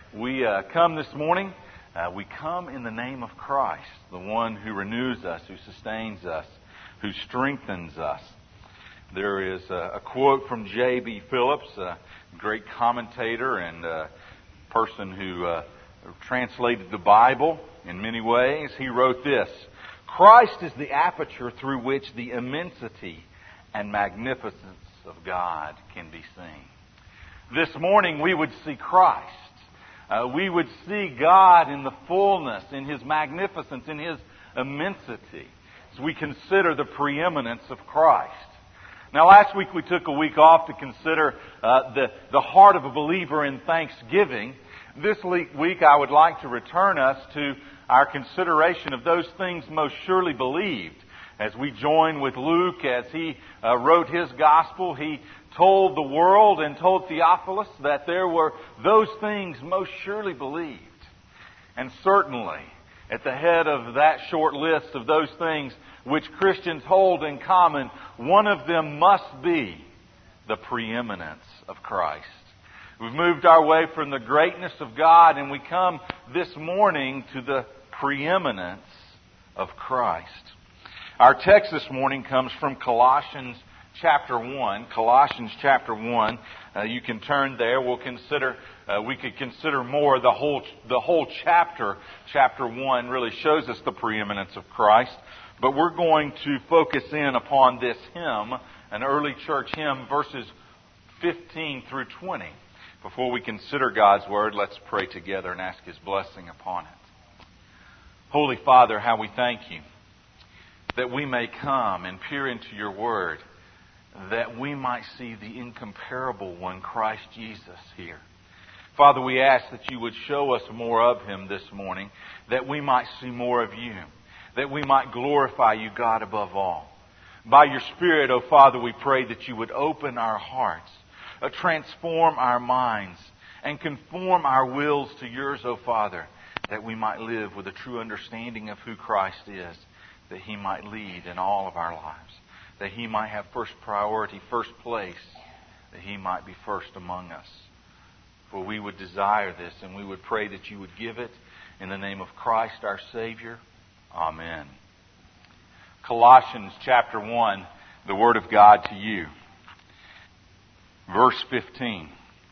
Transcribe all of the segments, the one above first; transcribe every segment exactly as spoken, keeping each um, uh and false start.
we uh, come this morning, uh, we come in the name of Christ, the one who renews us, who sustains us, who strengthens us. There is a, a quote from J B Phillips, a great commentator and a person who uh, translated the Bible in many ways. He wrote this: "Christ is the aperture through which the immensity and magnificence of God can be seen." This morning we would see Christ. Uh, we would see God in the fullness, in His magnificence, in His immensity, as we consider the preeminence of Christ. Now, last week we took a week off to consider uh, the, the heart of a believer in thanksgiving. This week I would like to return us to our consideration of those things most surely believed. As we join with Luke as he uh, wrote his gospel, he told the world and told Theophilus that there were those things most surely believed. And certainly, at the head of that short list of those things which Christians hold in common, one of them must be the preeminence of Christ. We've moved our way from the greatness of God, and we come this morning to the preeminence of Christ. Our text this morning comes from Colossians chapter one. Colossians chapter one. Uh, you can turn there. We'll consider. Uh, we could consider more. The whole the whole chapter, chapter one, really shows us the preeminence of Christ. But we're going to focus in upon this hymn, an early church hymn, verses fifteen through twenty. Before we consider God's Word, let's pray together and ask His blessing upon it. Holy Father, how we thank You that we may come and peer into Your Word, that we might see the incomparable one, Christ Jesus, here. Father, we ask that You would show us more of Him this morning, that we might see more of You, that we might glorify You, God, above all. By Your Spirit, O Father, we pray that You would open our hearts, uh, transform our minds, and conform our wills to Yours, O Father, that we might live with a true understanding of who Christ is, that He might lead in all of our lives, that He might have first priority, first place, that He might be first among us. For we would desire this, and we would pray that You would give it in the name of Christ our Savior. Amen. Colossians chapter one, the Word of God to you. Verse fifteen.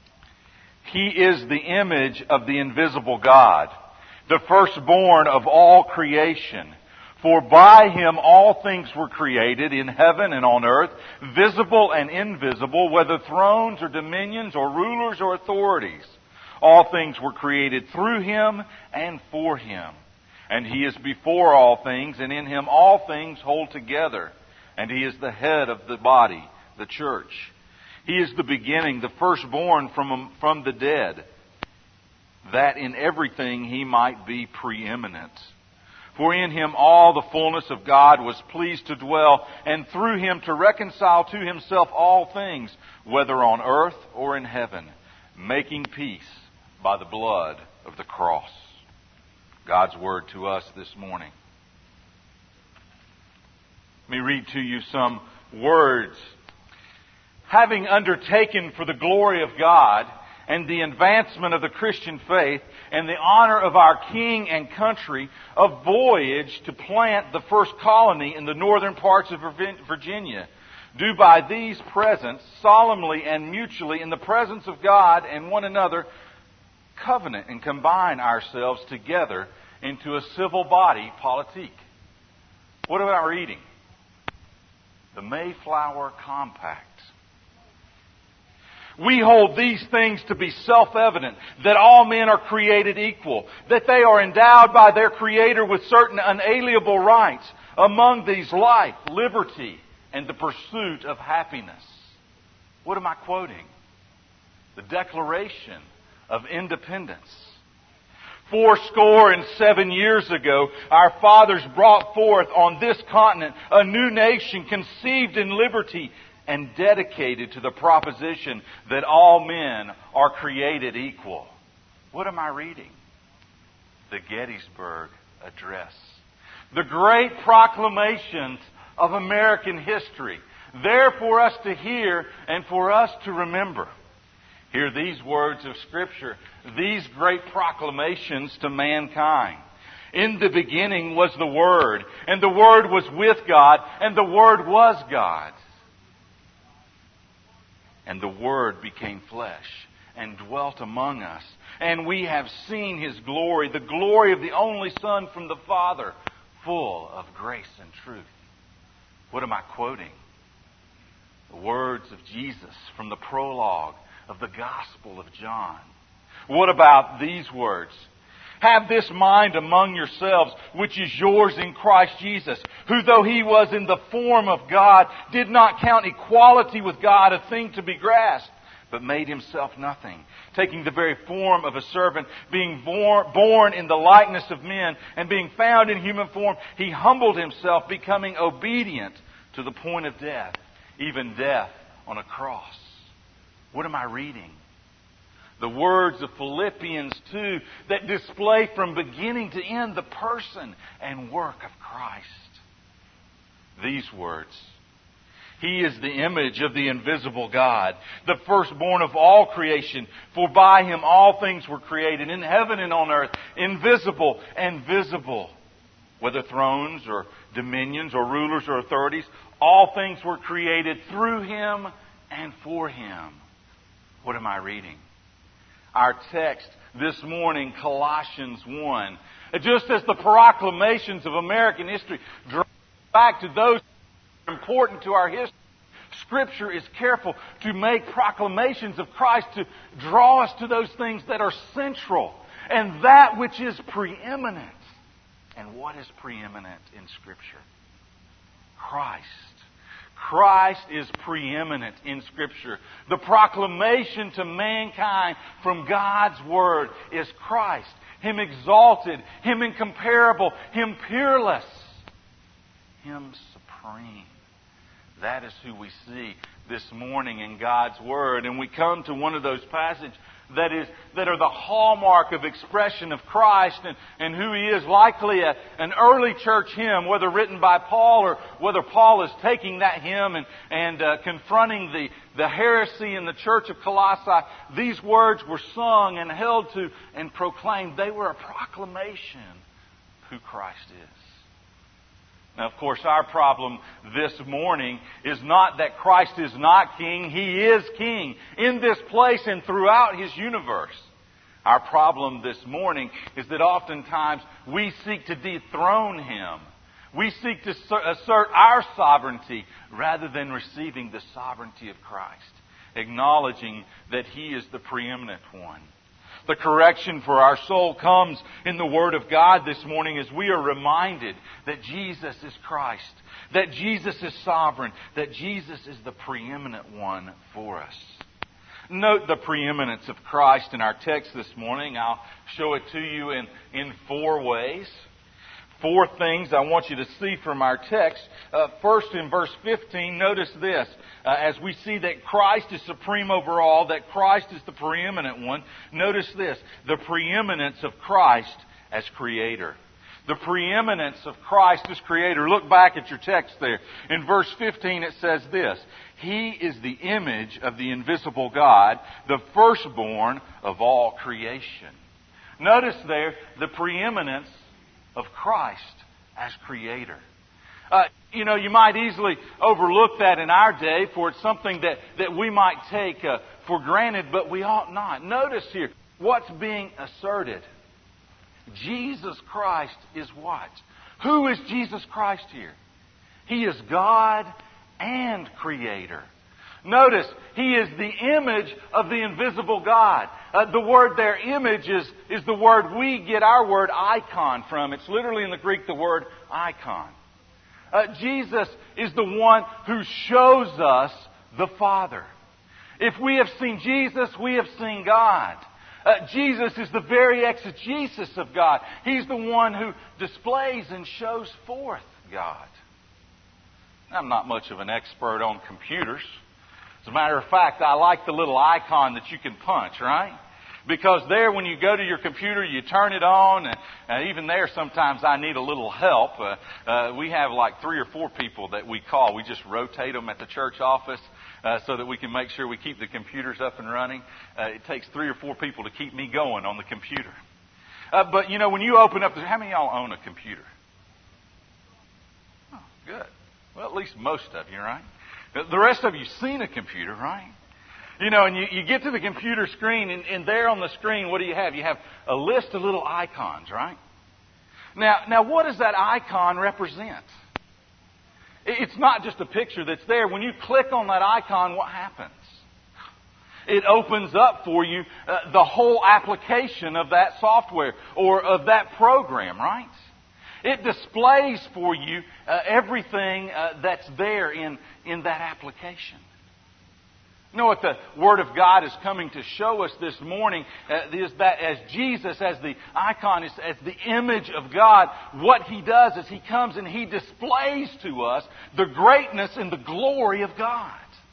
He is the image of the invisible God, the firstborn of all creation. For by Him all things were created, in heaven and on earth, visible and invisible, whether thrones or dominions or rulers or authorities. All things were created through Him and for Him. And He is before all things, and in Him all things hold together. And He is the head of the body, the church. He is the beginning, the firstborn from, from the dead, that in everything He might be preeminent. For in Him all the fullness of God was pleased to dwell, and through Him to reconcile to Himself all things, whether on earth or in heaven, making peace by the blood of the cross. God's Word to us this morning. Let me read to you some words. Having undertaken for the glory of God and the advancement of the Christian faith and the honor of our King and country, a voyage to plant the first colony in the northern parts of Virginia, do by these presents, solemnly and mutually in the presence of God and one another, covenant and combine ourselves together into a civil body politique. What about reading? The Mayflower Compact. We hold these things to be self-evident, that all men are created equal, that they are endowed by their Creator with certain unalienable rights, among these life, liberty, and the pursuit of happiness. What am I quoting? The Declaration of Independence. Fourscore and seven years ago, our fathers brought forth on this continent a new nation conceived in liberty and dedicated to the proposition that all men are created equal. What am I reading? The Gettysburg Address. The great proclamations of American history. There for us to hear and for us to remember. Hear these words of Scripture, these great proclamations to mankind. In the beginning was the Word, and the Word was with God, and the Word was God. And the Word became flesh and dwelt among us. And we have seen His glory, the glory of the only Son from the Father, full of grace and truth. What am I quoting? The words of Jesus from the prologue of the Gospel of John. What about these words? Have this mind among yourselves, which is yours in Christ Jesus, who though He was in the form of God, did not count equality with God a thing to be grasped, but made Himself nothing, taking the very form of a servant, being born, born in the likeness of men, and being found in human form, He humbled Himself, becoming obedient to the point of death, even death on a cross. What am I reading? The words of Philippians two that display from beginning to end the person and work of Christ. These words. He is the image of the invisible God, the firstborn of all creation. For by Him all things were created, in heaven and on earth, invisible and visible. Whether thrones or dominions or rulers or authorities, all things were created through Him and for Him. What am I reading? Our text this morning, Colossians one. Just as the proclamations of American history draw back to those who are important to our history, Scripture is careful to make proclamations of Christ to draw us to those things that are central and that which is preeminent. And what is preeminent in Scripture? Christ. Christ is preeminent in Scripture. The proclamation to mankind from God's Word is Christ. Him exalted, Him incomparable, Him peerless, Him supreme. That is who we see this morning in God's Word. And we come to one of those passages that is that are the hallmark of expression of Christ and, and who He is. Likely a, an early church hymn, whether written by Paul or whether Paul is taking that hymn and, and uh, confronting the, the heresy in the church of Colossae. These words were sung and held to and proclaimed. They were a proclamation of who Christ is. Now, of course, our problem this morning is not that Christ is not King. He is King in this place and throughout His universe. Our problem this morning is that oftentimes we seek to dethrone Him. We seek to assert our sovereignty rather than receiving the sovereignty of Christ, acknowledging that He is the preeminent one. The correction for our soul comes in the Word of God this morning as we are reminded that Jesus is Christ, that Jesus is sovereign, that Jesus is the preeminent one for us. Note the preeminence of Christ in our text this morning. I'll show it to you in, in four ways. Four things I want you to see from our text. Uh, first, in verse fifteen, notice this. Uh, as we see that Christ is supreme over all, that Christ is the preeminent one, notice this. The preeminence of Christ as Creator. The preeminence of Christ as Creator. Look back at your text there. In verse fifteen it says this. He is the image of the invisible God, the firstborn of all creation. Notice there the preeminence of Christ as Creator. Uh, you know, you might easily overlook that in our day, for it's something that, that we might take uh, for granted, but we ought not. Notice here, what's being asserted? Jesus Christ is what? Who is Jesus Christ here? He is God and Creator. Notice, He is the image of the invisible God. Uh, the word there, image, is, is the word we get our word icon from. It's literally in the Greek the word icon. Uh, Jesus is the one who shows us the Father. If we have seen Jesus, we have seen God. Uh, Jesus is the very exegesis of God. He's the one who displays and shows forth God. I'm not much of an expert on computers. As a matter of fact, I like the little icon that you can punch, right? Because there, when you go to your computer, you turn it on, and uh, even there, sometimes I need a little help. Uh, uh, we have like three or four people that we call. We just rotate them at the church office. uh, so that we can make sure we keep the computers up and running. Uh, it takes three or four people to keep me going on the computer. Uh, but, you know, when you open up, the, how many of y'all own a computer? Oh, good. Well, at least most of you, right? The rest of you seen a computer, right? You know, and you, you get to the computer screen, and, and there on the screen, what do you have? You have a list of little icons, right? Now, now, what does that icon represent? It's not just a picture that's there. When you click on that icon, what happens? It opens up for you uh, the whole application of that software or of that program, right? It displays for you uh, everything uh, that's there in, in that application. You know what the Word of God is coming to show us this morning uh, is that as Jesus, as the icon, as, as the image of God, what He does is He comes and He displays to us the greatness and the glory of God.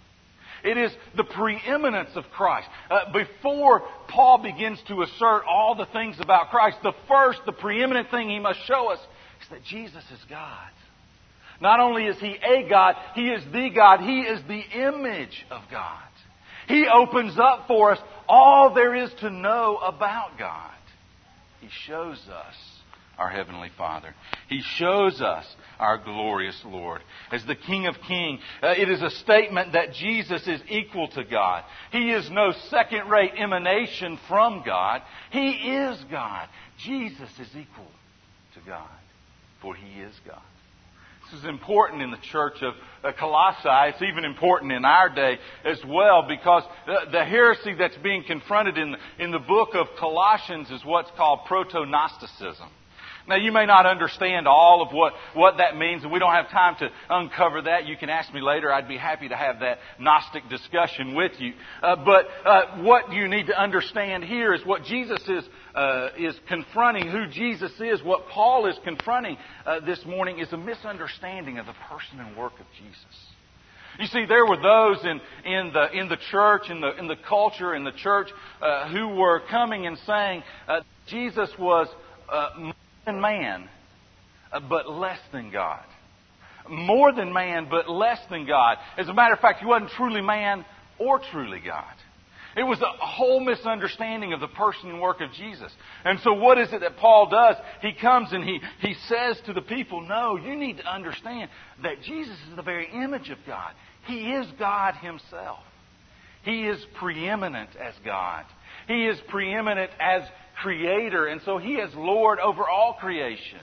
It is the preeminence of Christ. Uh, before Paul begins to assert all the things about Christ, the first, the preeminent thing he must show us is that Jesus is God. Not only is He a God, He is the God. He is the image of God. He opens up for us all there is to know about God. He shows us our Heavenly Father. He shows us our glorious Lord. As the King of Kings, uh, it is a statement that Jesus is equal to God. He is no second-rate emanation from God. He is God. Jesus is equal to God, for He is God. This is important in the church of Colossae. It's even important in our day as well, because the, the heresy that's being confronted in the, in the book of Colossians is what's called proto-Gnosticism. Now, you may not understand all of what, what that means, and we don't have time to uncover that. You can ask me later. I'd be happy to have that Gnostic discussion with you. Uh, but uh, what you need to understand here is what Jesus is uh, is confronting, who Jesus is. What Paul is confronting uh, this morning is a misunderstanding of the person and work of Jesus. You see, there were those in, in the in the church, in the in the culture, in the church, uh, who were coming and saying uh, Jesus was uh, more than man, uh, but less than God. More than man, but less than God. As a matter of fact, He wasn't truly man or truly God. It was a whole misunderstanding of the person and work of Jesus. And so what is it that Paul does? He comes and he, he says to the people, no, you need to understand that Jesus is the very image of God. He is God Himself. He is preeminent as God. He is preeminent as Creator, and so He is Lord over all creation.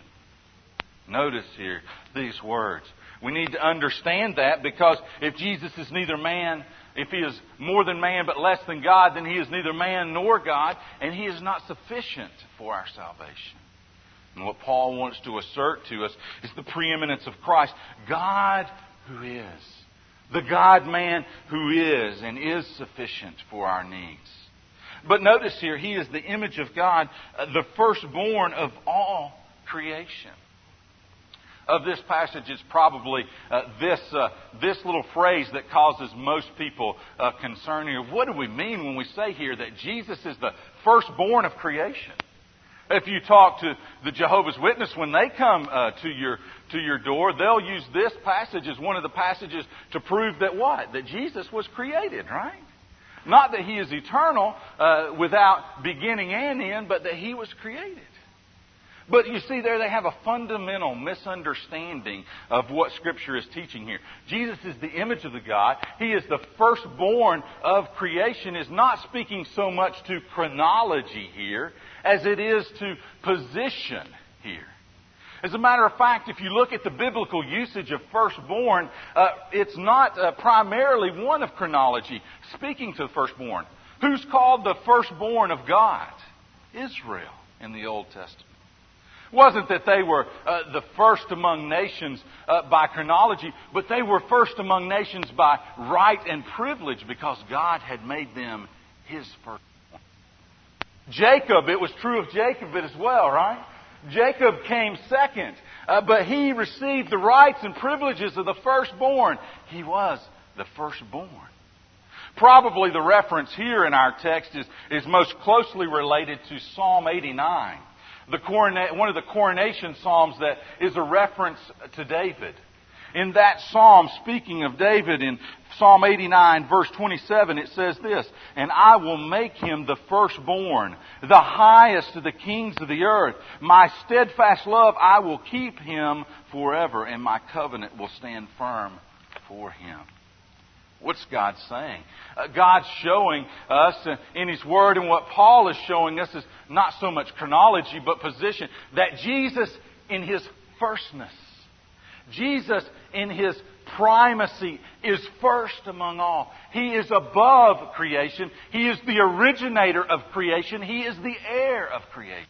Notice here these words. We need to understand that, because if Jesus is neither man, if He is more than man but less than God, then He is neither man nor God, and He is not sufficient for our salvation. And what Paul wants to assert to us is the preeminence of Christ. God who is. The God-man who is and is sufficient for our needs. But notice here, He is the image of God, uh, the firstborn of all creation. Of this passage, it's probably uh, this uh, this little phrase that causes most people uh, concern here. What do we mean when we say here that Jesus is the firstborn of creation? If you talk to the Jehovah's Witness when they come uh, to your to your door, they'll use this passage as one of the passages to prove that what? That Jesus was created, right? Not that He is eternal, uh, without beginning and end, but that He was created. But you see there, they have a fundamental misunderstanding of what Scripture is teaching here. Jesus is the image of the God. He is the firstborn of creation. Is not speaking so much to chronology here as it is to position here. As a matter of fact, if you look at the biblical usage of firstborn, uh, it's not uh, primarily one of chronology, speaking to the firstborn. Who's called the firstborn of God? Israel in the Old Testament. It wasn't that they were uh, the first among nations uh, by chronology, but they were first among nations by right and privilege, because God had made them His firstborn. Jacob, it was true of Jacob as well, right? Jacob came second, uh, but he received the rights and privileges of the firstborn. He was the firstborn. Probably the reference here in our text is, is most closely related to Psalm eighty-nine, the corona- one of the coronation psalms that is a reference to David. In that psalm, speaking of David, in Psalm eighty-nine, verse twenty-seven, it says this, "And I will make him the firstborn, the highest of the kings of the earth. My steadfast love I will keep him forever, and my covenant will stand firm for him." What's God saying? Uh, God's showing us uh, in His Word, and what Paul is showing us is not so much chronology, but position, that Jesus in His firstness, Jesus in His primacy is first among all. He is above creation. He is the originator of creation. He is the heir of creation.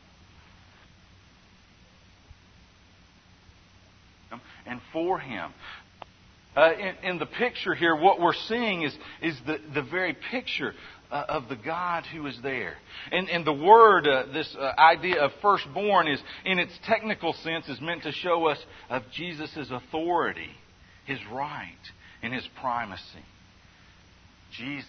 And for Him. Uh, in, in the picture here, what we're seeing is, is the, the very picture uh, of the God who is there. And, and the word, uh, this uh, idea of firstborn, is, in its technical sense, is meant to show us of Jesus' authority, His right, and His primacy. Jesus,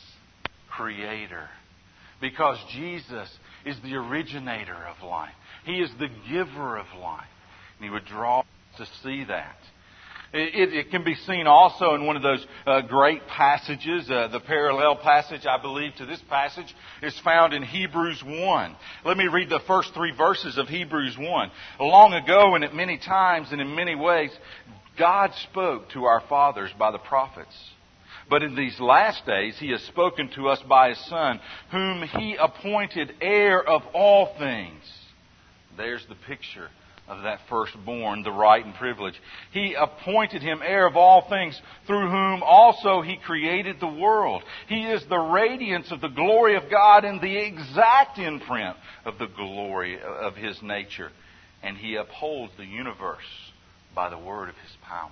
Creator. Because Jesus is the originator of life. He is the giver of life. And He would draw us to see that. It, it can be seen also in one of those uh, great passages. Uh, the parallel passage, I believe, to this passage is found in Hebrews one. Let me read the first three verses of Hebrews one. Long ago, and at many times and in many ways, God spoke to our fathers by the prophets. But in these last days, He has spoken to us by His Son, whom He appointed heir of all things. There's the picture of that firstborn, the right and privilege. He appointed Him heir of all things, through whom also He created the world. He is the radiance of the glory of God and the exact imprint of the glory of His nature. And He upholds the universe by the word of His power.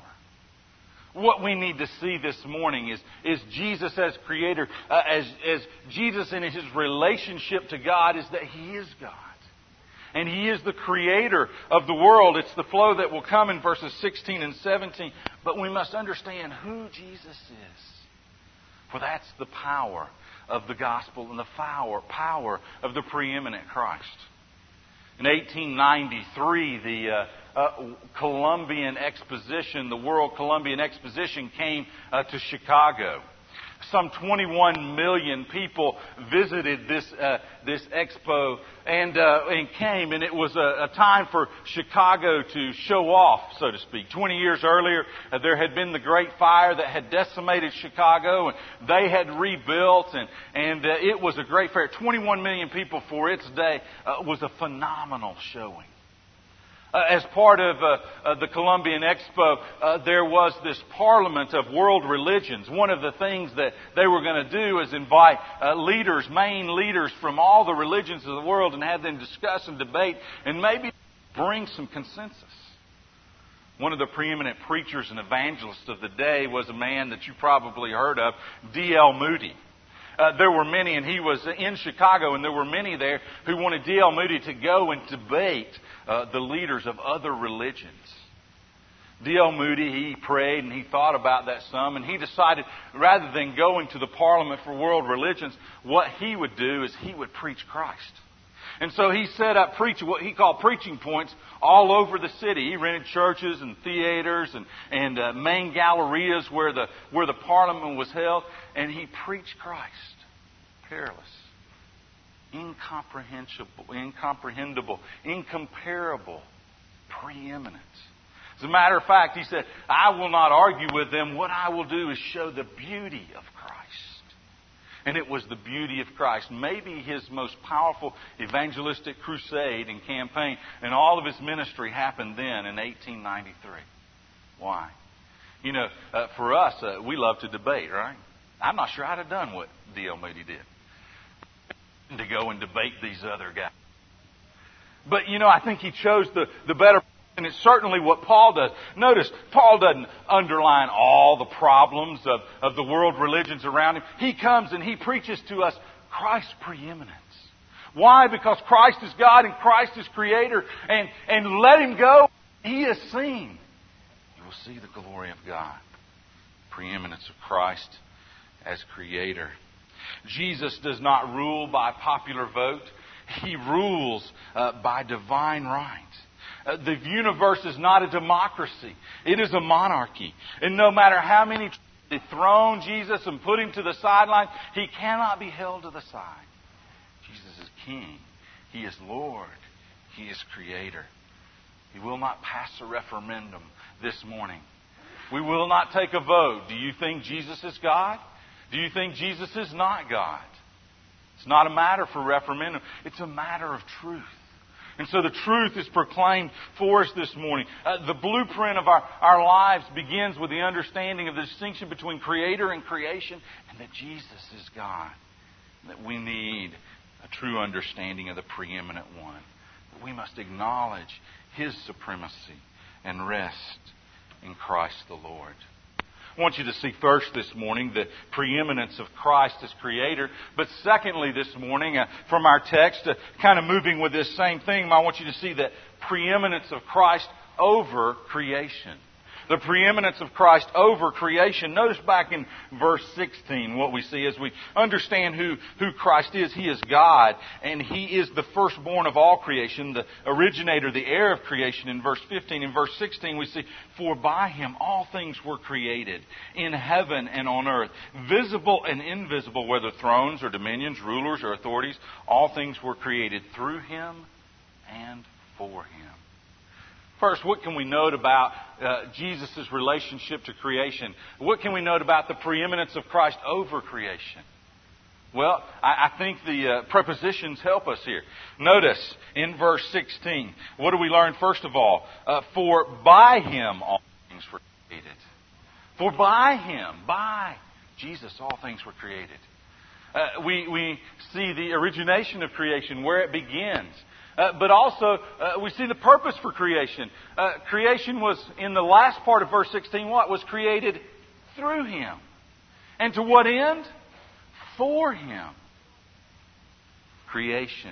What we need to see this morning is, is Jesus as Creator, uh, as, as Jesus in His relationship to God, is that He is God. And He is the Creator of the world. It's the flow that will come in verses sixteen and seventeen. But we must understand who Jesus is. For that's the power of the gospel and the power, power of the preeminent Christ. In eighteen ninety-three, the uh, uh, Columbian Exposition, the World Columbian Exposition, came uh, to Chicago. Some twenty-one million people visited this uh, this expo and uh, and came, and it was a, a time for Chicago to show off, so to speak. Twenty years earlier, uh, there had been the Great Fire that had decimated Chicago, and they had rebuilt, and and uh, it was a great fair. twenty-one million people for its day uh, was a phenomenal showing. Uh, as part of uh, uh, the Columbian Expo, uh, there was this Parliament of World Religions. One of the things that they were going to do is invite uh, leaders, main leaders from all the religions of the world, and have them discuss and debate and maybe bring some consensus. One of the preeminent preachers and evangelists of the day was a man that you probably heard of, D L Moody. Uh, there were many, and he was in Chicago, and there were many there who wanted D L Moody to go and debate uh, the leaders of other religions. D L Moody, he prayed and he thought about that some, and he decided rather than going to the Parliament for World Religions, what he would do is he would preach Christ. And so he set up preach, what he called preaching points all over the city. He rented churches and theaters and, and uh, main gallerias where the, where the Parliament was held. And he preached Christ. Peerless. Incomprehensible, incomprehensible, incomparable, preeminent. As a matter of fact, he said, I will not argue with them. What I will do is show the beauty of Christ. And it was the beauty of Christ. Maybe his most powerful evangelistic crusade and campaign and all of his ministry happened then in eighteen ninety-three. Why? You know, uh, for us, uh, we love to debate, right? I'm not sure I'd have done what D L Moody did, to go and debate these other guys. But, you know, I think he chose the, the better. And it's certainly what Paul does. Notice, Paul doesn't underline all the problems of, of the world religions around him. He comes and he preaches to us Christ's preeminence. Why? Because Christ is God and Christ is Creator. And, and let Him go. He is seen. You will see the glory of God. Preeminence of Christ as Creator. Jesus does not rule by popular vote. He rules uh, by divine right. Uh, the universe is not a democracy. It is a monarchy. And no matter how many dethrone Jesus and put Him to the sideline, He cannot be held to the side. Jesus is King. He is Lord. He is Creator. He will not pass a referendum this morning. We will not take a vote. Do you think Jesus is God? Do you think Jesus is not God? It's not a matter for referendum. It's a matter of truth. And so the truth is proclaimed for us this morning. Uh, the blueprint of our, our lives begins with the understanding of the distinction between Creator and creation, and that Jesus is God. That we need a true understanding of the preeminent one. That we must acknowledge His supremacy and rest in Christ the Lord. I want you to see first this morning the preeminence of Christ as Creator. But secondly this morning, uh, from our text, uh, kind of moving with this same theme, I want you to see the preeminence of Christ over creation. The preeminence of Christ over creation. Notice back in verse sixteen what we see as we understand who, who Christ is. He is God, and He is the firstborn of all creation, the originator, the heir of creation in verse fifteen. In verse sixteen we see, for by Him all things were created, in heaven and on earth, visible and invisible, whether thrones or dominions, rulers or authorities, all things were created through Him and for Him. First, what can we note about uh, Jesus' relationship to creation? What can we note about the preeminence of Christ over creation? Well, I, I think the uh, prepositions help us here. Notice in verse sixteen, what do we learn first of all? Uh, for by Him all things were created. For by Him, by Jesus, all things were created. Uh, we, we see the origination of creation, where it begins. Uh, but also, uh, we see the purpose for creation. Uh, creation was, in the last part of verse sixteen, what? Was created through Him. And to what end? For Him. Creation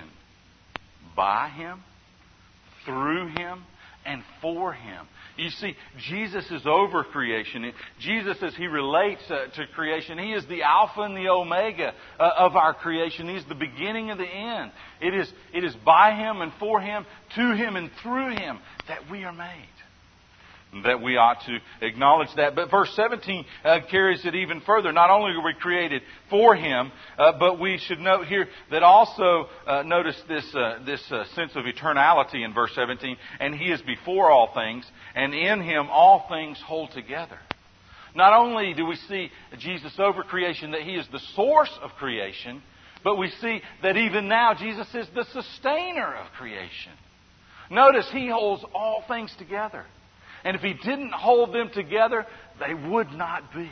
by Him, through Him, and for Him. You see, Jesus is over creation. Jesus, as He relates uh, to creation, He is the Alpha and the Omega uh, of our creation. He's the beginning and the end. It is, it is by Him and for Him, to Him and through Him that we are made. That we ought to acknowledge that. But verse seventeen uh, carries it even further. Not only are we created for Him, uh, but we should note here that also, uh, notice this uh, this uh, sense of eternality in verse seventeen. And He is before all things, and in Him all things hold together. Not only do we see Jesus over creation, that He is the source of creation, but we see that even now Jesus is the sustainer of creation. Notice He holds all things together. And if He didn't hold them together, they would not be.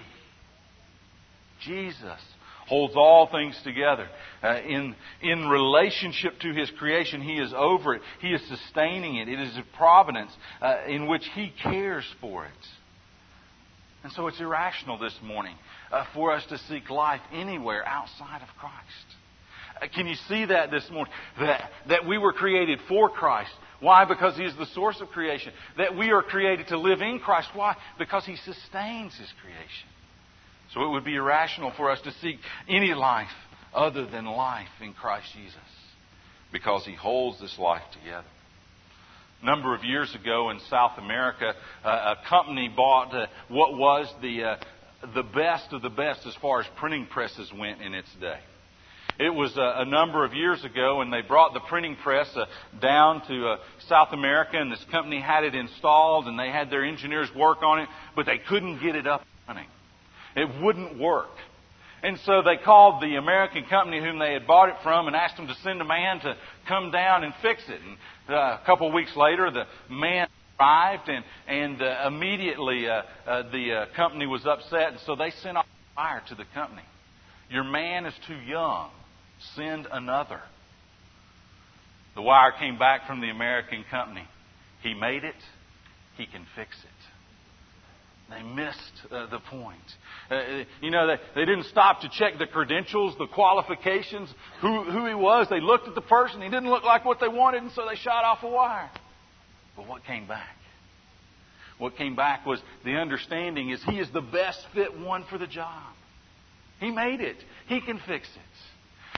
Jesus holds all things together. Uh, in, in relationship to His creation, He is over it. He is sustaining it. It is a providence uh, in which He cares for it. And so it's irrational this morning uh, for us to seek life anywhere outside of Christ. Uh, can you see that this morning? That, that we were created for Christ. Why? Because He is the source of creation. That we are created to live in Christ. Why? Because He sustains His creation. So it would be irrational for us to seek any life other than life in Christ Jesus. Because He holds this life together. A number of years ago in South America, uh, a company bought uh, what was the, uh, the best of the best as far as printing presses went in its day. It was a, a number of years ago, and they brought the printing press uh, down to uh, South America, and this company had it installed, and they had their engineers work on it, but they couldn't get it up and running. It wouldn't work. And so they called the American company whom they had bought it from and asked them to send a man to come down and fix it. And uh, a couple of weeks later, the man arrived, and, and uh, immediately uh, uh, the uh, company was upset, and so they sent off a wire to the company. Your man is too young. Send another. The wire came back from the American company. He made it. He can fix it. They missed uh, the point. Uh, you know, they, they didn't stop to check the credentials, the qualifications, who, who he was. They looked at the person. He didn't look like what they wanted, and so they shot off a wire. But what came back? What came back was the understanding is he is the best fit one for the job. He made it. He can fix it.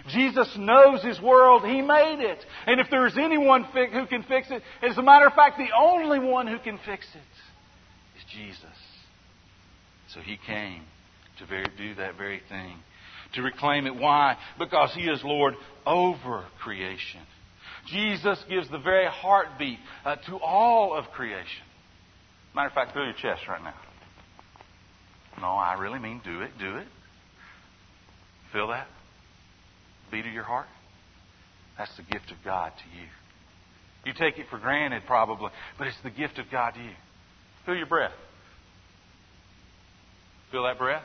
Jesus knows His world. He made it. And if there is anyone fi- who can fix it, as a matter of fact, the only one who can fix it is Jesus. So He came to very, do that very thing. To reclaim it. Why? Because He is Lord over creation. Jesus gives the very heartbeat uh, to all of creation. Matter of fact, feel your chest right now. No, I really mean do it, do it. Feel that? Beat of your heart? That's the gift of God to you. You take it for granted probably, but it's the gift of God to you. Feel your breath. Feel that breath?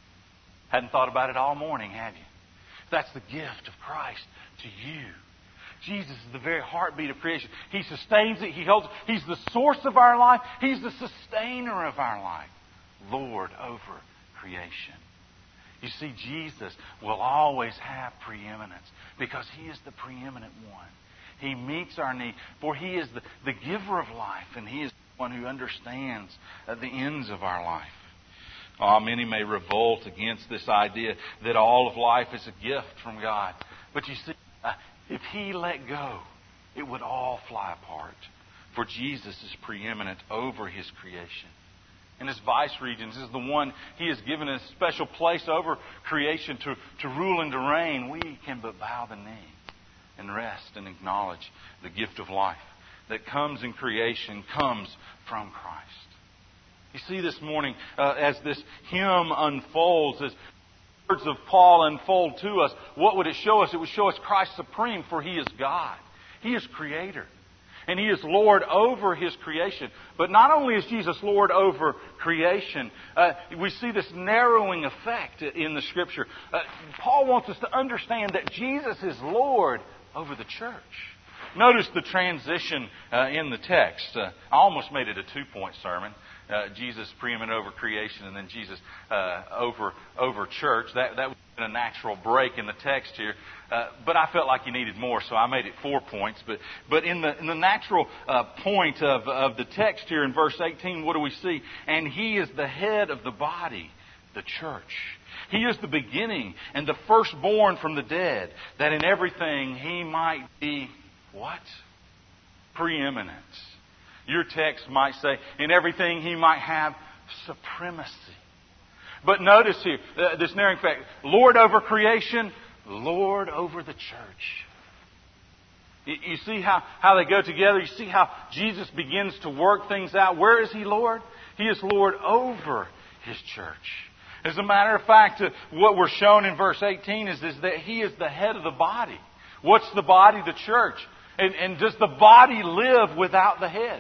Hadn't thought about it all morning, have you? That's the gift of Christ to you. Jesus is the very heartbeat of creation. He sustains it. He holds it. He's the source of our life. He's the sustainer of our life. Lord over creation. You see, Jesus will always have preeminence because He is the preeminent one. He meets our need, for He is the, the giver of life, and He is the one who understands uh, the ends of our life. Oh, many may revolt against this idea that all of life is a gift from God. But you see, uh, if He let go, it would all fly apart. For Jesus is preeminent over His creation. And His vice regents is the one He has given a special place over creation to, to rule and to reign. We can but bow the knee and rest and acknowledge the gift of life that comes in creation, comes from Christ. You see this morning, uh, as this hymn unfolds, as words of Paul unfold to us, what would it show us? It would show us Christ supreme, for He is God. He is Creator. And He is Lord over His creation. But not only is Jesus Lord over creation, uh, we see this narrowing effect in the Scripture. Uh, Paul wants us to understand that Jesus is Lord over the church. Notice the transition uh, in the text. Uh, I almost made it a two-point sermon. Uh, Jesus preeminent over creation, and then Jesus uh, over over church. That that would have been a natural break in the text here. Uh, but I felt like you needed more, so I made it four points. But but in the in the natural uh, point of of the text here in verse eighteen, what do we see? And He is the head of the body, the church. He is the beginning and the firstborn from the dead, that in everything He might be what? Preeminent. Your text might say, in everything He might have supremacy. But notice here, uh, this narrowing fact, Lord over creation, Lord over the church. You, you see how, how they go together? You see how Jesus begins to work things out? Where is He Lord? He is Lord over His church. As a matter of fact, uh, what we're shown in verse eighteen is, is that He is the head of the body. What's the body? The church. And, and does the body live without the head?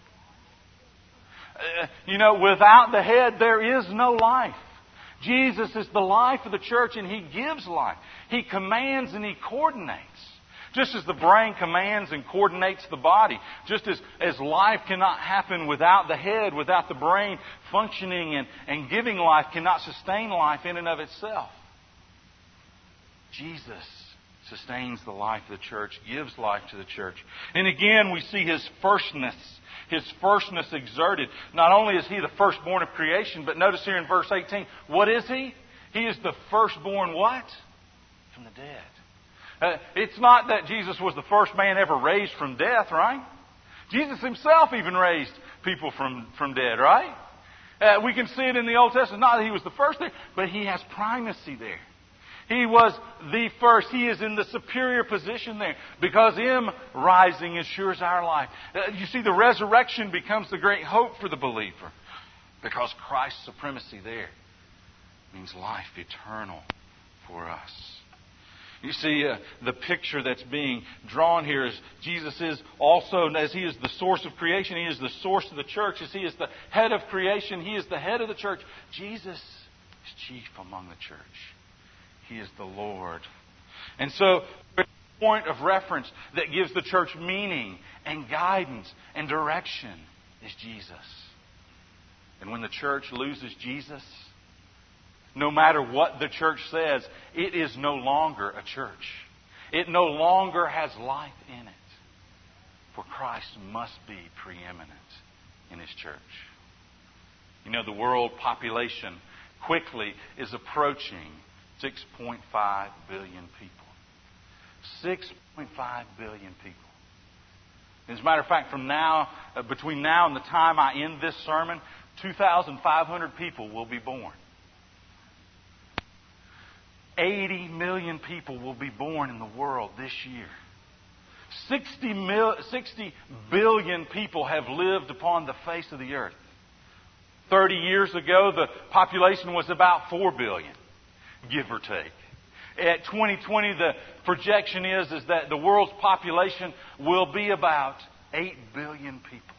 Uh, you know, without the head, there is no life. Jesus is the life of the church, and He gives life. He commands and He coordinates. Just as the brain commands and coordinates the body, just as, as life cannot happen without the head, without the brain functioning and, and giving life, cannot sustain life in and of itself. Jesus sustains the life of the church, gives life to the church. And again, we see His firstness. His firstness exerted. Not only is He the firstborn of creation, but notice here in verse eighteen, what is He? He is the firstborn what? From the dead. Uh, it's not that Jesus was the first man ever raised from death, right? Jesus Himself even raised people from, from dead, right? Uh, we can see it in the Old Testament. Not that He was the first there, but He has primacy there. He was the first. He is in the superior position there because Him rising assures our life. Uh, you see, the resurrection becomes the great hope for the believer because Christ's supremacy there means life eternal for us. You see, uh, the picture that's being drawn here is Jesus is also, as He is the source of creation, He is the source of the church. As He is the head of creation, He is the head of the church. Jesus is chief among the church. He is the Lord. And so, the point of reference that gives the church meaning and guidance and direction is Jesus. And when the church loses Jesus, no matter what the church says, it is no longer a church. It no longer has life in it. For Christ must be preeminent in His church. You know, the world population quickly is approaching six point five billion people. six point five billion people. As a matter of fact, from now, uh, between now and the time I end this sermon, two thousand five hundred people will be born. eighty million people will be born in the world this year. sixty, mil, sixty billion people have lived upon the face of the earth. thirty years ago, the population was about four billion, give or take. At twenty twenty, the projection is, is that the world's population will be about eight billion people.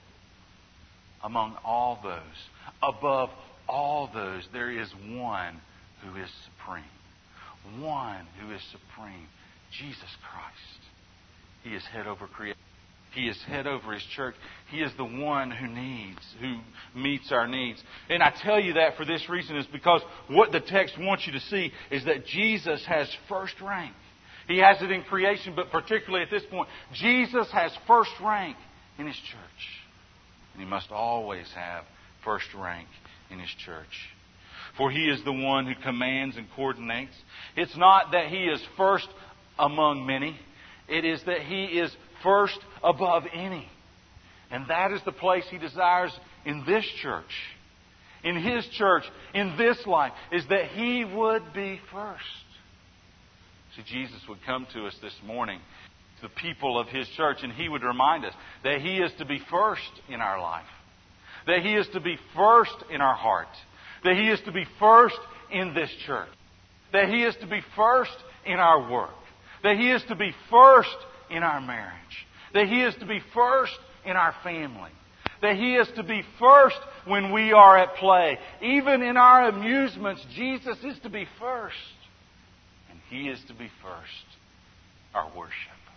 Among all those, above all those, there is one who is supreme. One who is supreme, Jesus Christ. He is head over creation. He is head over His church. He is the one who needs, who meets our needs. And I tell you that for this reason is because what the text wants you to see is that Jesus has first rank. He has it in creation, but particularly at this point, Jesus has first rank in His church. And He must always have first rank in His church. For He is the one who commands and coordinates. It's not that He is first among many. It is that He is first above any. And that is the place He desires in this church. In His church, in this life, is that He would be first. See, Jesus would come to us this morning, to the people of His church, and He would remind us that He is to be first in our life. That He is to be first in our heart. That He is to be first in this church. That He is to be first in our work. That He is to be first in our marriage. That He is to be first in our family. That He is to be first when we are at play. Even in our amusements, Jesus is to be first. And He is to be first our worship.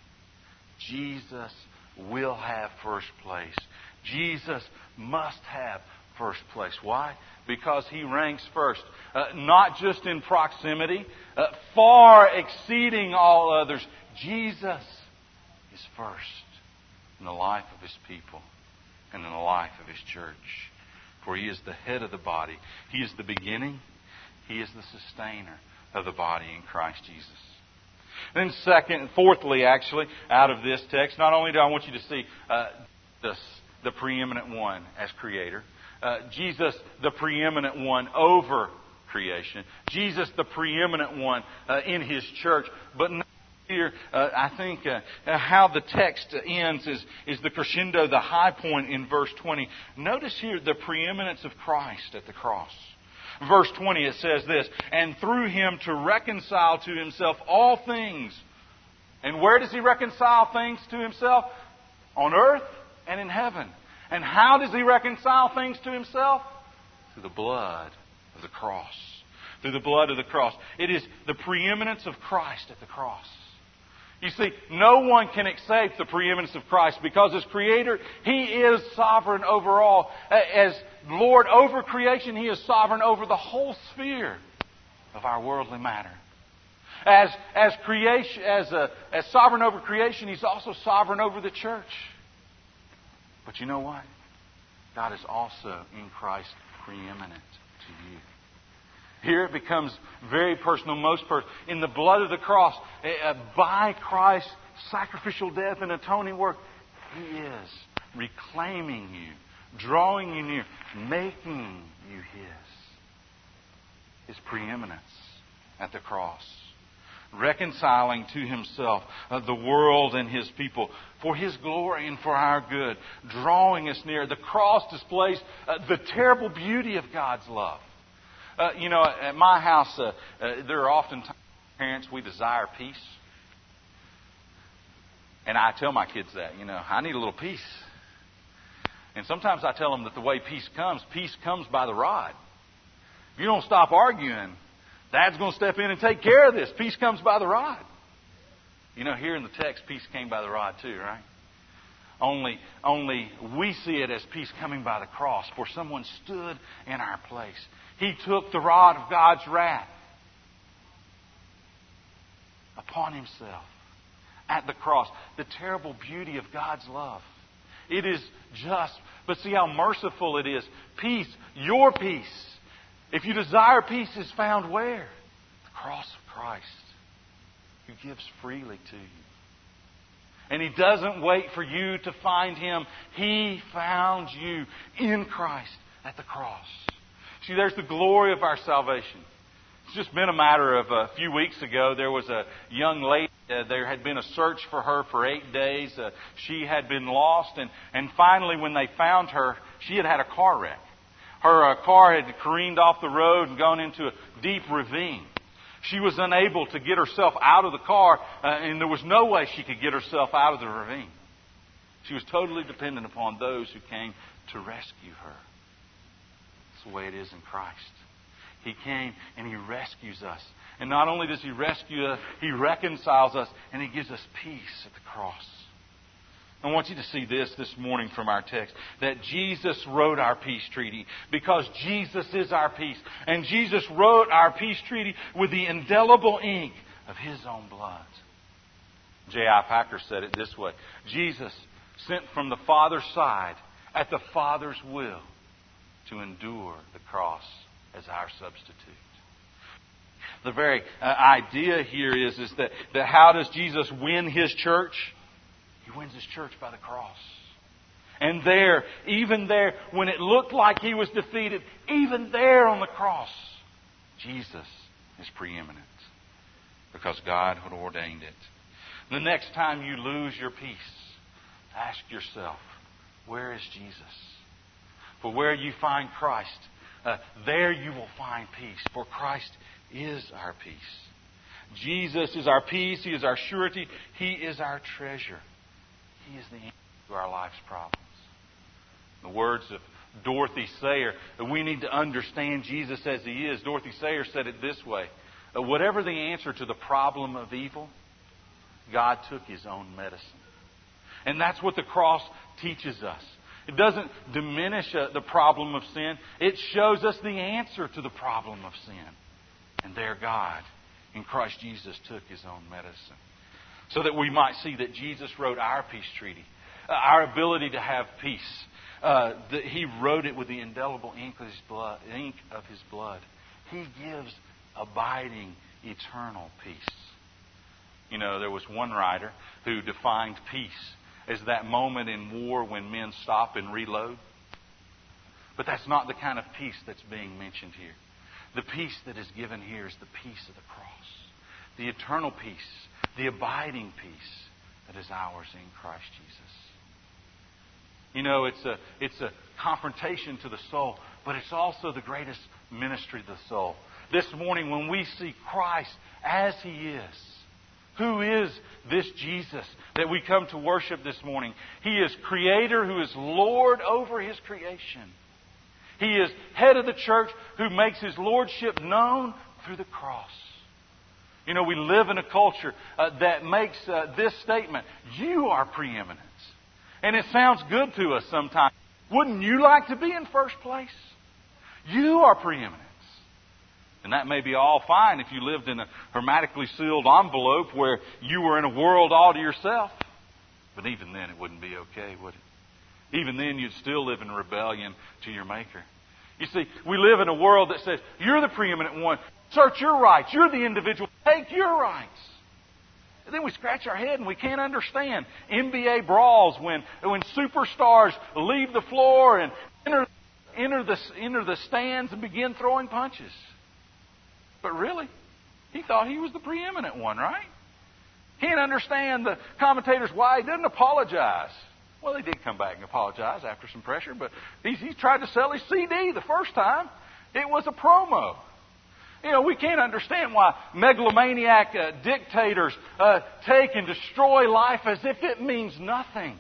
Jesus will have first place. Jesus must have first place. Why? Because He ranks first. Uh, not just in proximity, uh, far exceeding all others. Jesus is first in the life of His people and in the life of His church. For He is the head of the body. He is the beginning. He is the sustainer of the body in Christ Jesus. Then second, fourthly actually, out of this text, not only do I want you to see uh, this, the preeminent one as creator, uh, Jesus the preeminent one over creation, Jesus the preeminent one uh, in His church, but here, uh, I think uh, how the text ends is, is the crescendo, the high point in verse twenty. Notice here the preeminence of Christ at the cross. Verse twenty, it says this, and through Him to reconcile to Himself all things. And where does He reconcile things to Himself? On earth and in heaven. And how does He reconcile things to Himself? Through the blood of the cross. Through the blood of the cross. It is the preeminence of Christ at the cross. You see, no one can escape the preeminence of Christ because as Creator, He is sovereign over all. As Lord over creation, He is sovereign over the whole sphere of our worldly matter. As as creation, as a, as sovereign over creation, He's also sovereign over the church. But you know what? God is also in Christ preeminent to you. Here it becomes very personal, most personal. In the blood of the cross, uh, by Christ's sacrificial death and atoning work, He is reclaiming you, drawing you near, making you His. His preeminence at the cross. Reconciling to Himself uh, the world and His people for His glory and for our good. Drawing us near. The cross displays uh, the terrible beauty of God's love. Uh, you know, at my house, uh, uh, there are often times, parents, we desire peace. And I tell my kids that, you know, I need a little peace. And sometimes I tell them that the way peace comes, peace comes by the rod. If you don't stop arguing, Dad's going to step in and take care of this. Peace comes by the rod. You know, here in the text, peace came by the rod too, right? Only, only we see it as peace coming by the cross, for someone stood in our place. He took the rod of God's wrath upon Himself at the cross. The terrible beauty of God's love. It is just, but see how merciful it is. Peace, your peace. If you desire peace, is found where? The cross of Christ. who gives freely to you. And He doesn't wait for you to find Him. He found you in Christ at the cross. See, there's the glory of our salvation. It's just been a matter of a few weeks ago. There was a young lady. Uh, there had been a search for her for eight days. Uh, she had been lost. And, and finally, when they found her, she had had a car wreck. Her uh, car had careened off the road and gone into a deep ravine. She was unable to get herself out of the car, uh, and there was no way she could get herself out of the ravine. She was totally dependent upon those who came to rescue her. That's the way it is in Christ. He came and He rescues us. And not only does He rescue us, He reconciles us, and He gives us peace at the cross. I want you to see this this morning from our text, that Jesus wrote our peace treaty because Jesus is our peace. And Jesus wrote our peace treaty with the indelible ink of His own blood. J I Packer said it this way: Jesus sent from the Father's side at the Father's will to endure the cross as our substitute. The very uh, idea here is, is that, that how does Jesus win His church? He wins His church by the cross. And there, even there, when it looked like He was defeated, even there on the cross, Jesus is preeminent because God had ordained it. The next time you lose your peace, ask yourself, where is Jesus? For where you find Christ, uh, there you will find peace. For Christ is our peace. Jesus is our peace. He is our surety. He is our treasure. He is the answer to our life's problems. The words of Dorothy Sayers, we need to understand Jesus as He is. Dorothy Sayers said it this way: whatever the answer to the problem of evil, God took His own medicine. And that's what the cross teaches us. It doesn't diminish uh, the problem of sin. It shows us the answer to the problem of sin. And there God, in Christ Jesus, took His own medicine. So that we might see that Jesus wrote our peace treaty. Uh, our ability to have peace. Uh, that He wrote it with the indelible ink of His blood. Ink of His blood. He gives abiding, eternal peace. You know, there was one writer who defined peace as that moment in war when men stop and reload. But that's not the kind of peace that's being mentioned here. The peace that is given here is the peace of the cross. The eternal peace. The abiding peace that is ours in Christ Jesus. You know, it's a, it's a confrontation to the soul, but it's also the greatest ministry to the soul. This morning when we see Christ as He is, who is this Jesus that we come to worship this morning? He is Creator who is Lord over His creation. He is head of the church who makes His Lordship known through the cross. You know, we live in a culture uh, that makes uh, this statement: you are preeminent. And it sounds good to us sometimes. Wouldn't you like to be in first place? You are preeminent. And that may be all fine if you lived in a hermetically sealed envelope where you were in a world all to yourself. But even then it wouldn't be okay, would it? Even then you'd still live in rebellion to your Maker. You see, we live in a world that says, you're the preeminent one. Assert your rights. You're the individual. Take your rights. And then we scratch our head and we can't understand N B A brawls when, when superstars leave the floor and enter, enter, the, enter the stands and begin throwing punches. But really, he thought he was the preeminent one, right? Can't understand the commentators why he didn't apologize. Well, he did come back and apologize after some pressure, but he's, he tried to sell his C D the first time. It was a promo. You know, we can't understand why megalomaniac uh, dictators uh, take and destroy life as if it means nothing.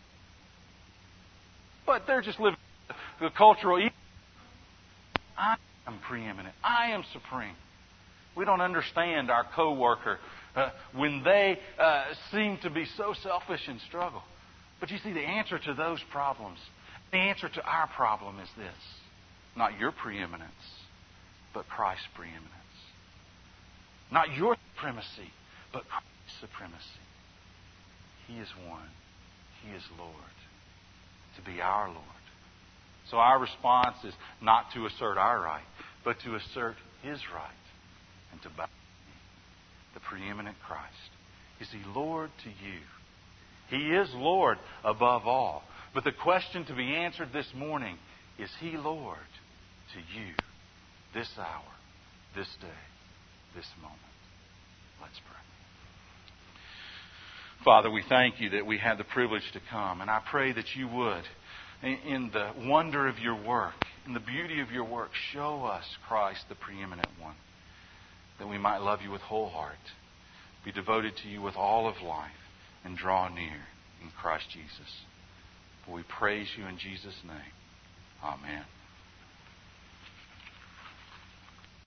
But they're just living the cultural ego. I am preeminent. I am supreme. We don't understand our coworker uh, when they uh, seem to be so selfish and struggle. But you see, the answer to those problems, the answer to our problem is this: not your preeminence, but Christ's preeminence. Not your supremacy, but Christ's supremacy. He is one. He is Lord. To be our Lord. So our response is not to assert our right, but to assert His right and to bow. the preeminent Christ? Is He Lord to you? He is Lord above all. But the question to be answered this morning, is He Lord to you this hour, this day, this moment? Let's pray. Father, we thank You that we have the privilege to come. And I pray that You would, in the wonder of Your work, in the beauty of Your work, show us Christ, the preeminent one, that we might love You with whole heart, be devoted to You with all of life, and draw near in Christ Jesus. For we praise You in Jesus' name. Amen.